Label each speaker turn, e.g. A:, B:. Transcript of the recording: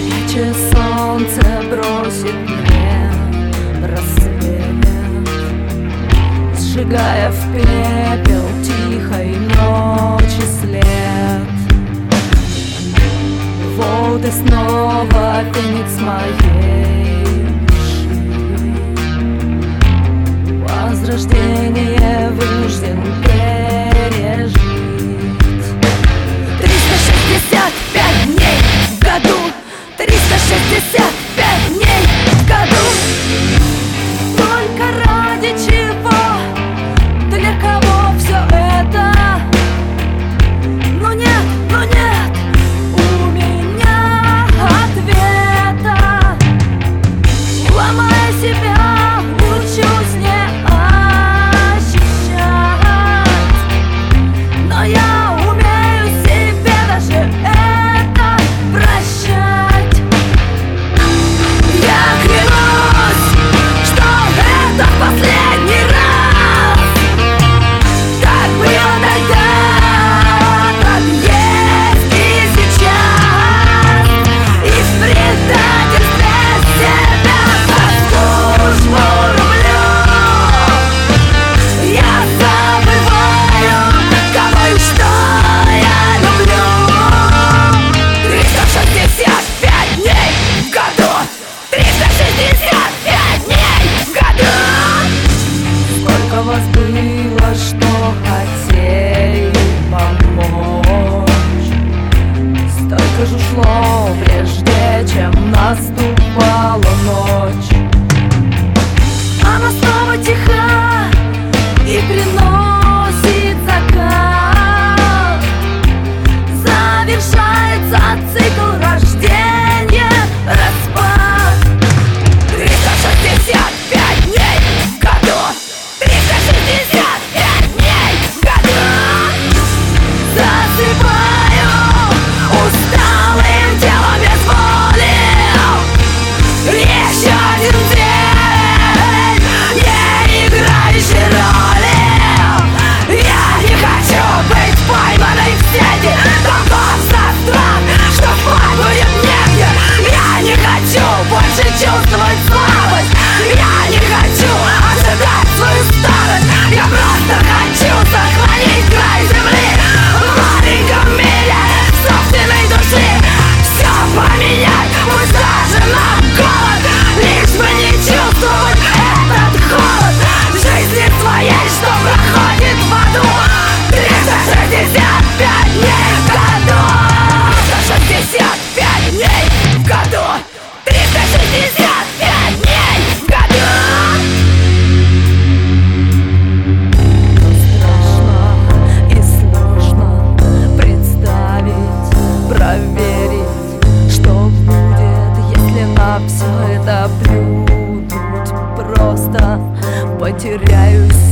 A: Иначе солнце бросит мне рассвет, сжигая в пепел тихой ночи след. Вот и снова феникс моей души, возрождение вынужден пережить. 365 дней в году, 365 дней в году. Только ради чего, для кого все это? Но нет, у меня ответа. Ломая себя, учусь не ощущать, но я умею себе даже это прощать. Я клянусь, что это в последний раз. Так было тогда, так есть и сейчас. И в предательстве себя за службу рублю. Я забываю, кого и что я люблю. 365 дней в году, 365 дней в году. Сколько вас было, что хотели помочь, столько же ушло, прежде чем наступала ночь. Она снова тиха и приносит закат. Завершается цикл рождения, распад. 365 дней в году, 365 дней в году. Засыпаю усталым телом без воли. Еще один день, не играющий роли. Я не хочу быть пойманной в сети. Толкался страх, что спать будет негде. Я не хочу больше чувствовать слабость. Я не хочу ожидать свою старость. Я просто хочу сохранить край земли в маленьком мире собственной души. Все поменять, пусть даже на голод, лишь бы не чувствовать этот холод в жизни своей, что проходит в аду. 365 дней в году, 365 дней в году, 365 дней в году. Страшно и сложно представить, проверить, что будет, если на все это плюнуть. Просто потеряюсь